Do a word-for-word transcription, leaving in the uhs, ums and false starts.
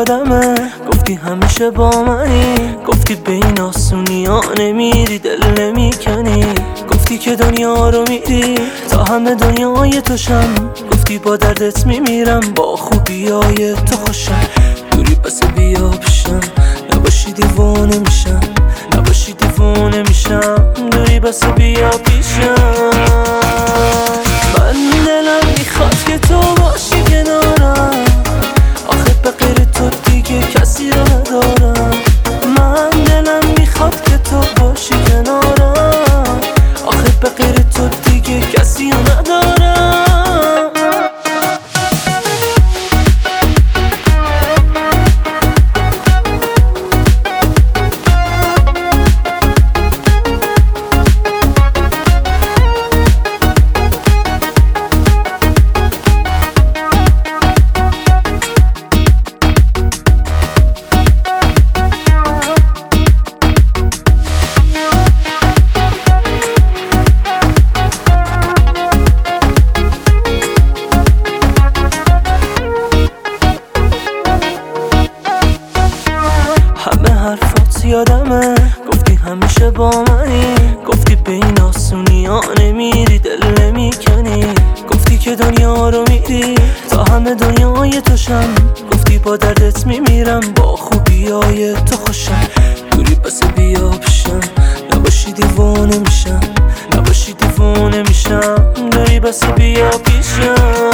یادمه گفتی همیشه با منی، گفتی به این آسونی ها نمیری دل نمیکنی، گفتی که دنیا رو میری تا همه دنیای توشم، گفتی با دردت میمیرم با خوبی های تو خوشم، دوری پس بیا پیشم نباشی دیوانه میشم، نباشی دیوانه میشم، دوری بس بیا پیشم. من دلم میخواد که تو باشی کنارم، آخه به غیر تو دیگه کسی رو ندارم. من دلم میخواد که تو باشی کنارم، آخه به غیر تو دیگه کسی رو ندارم. همه حرفات یادمه گفتی همیشه با منی، گفتی به این آسونی ها نمیری دل نمیکنی، گفتی که دنیا رو میری تا همه دنیای توشم، گفتی با دردت میمیرم با خوبی های تو خوشم، دوری پس بیا پیشم نباشی دیوانه میشم، نباشی دیوانه میشم، دوری پس بیا پیشم.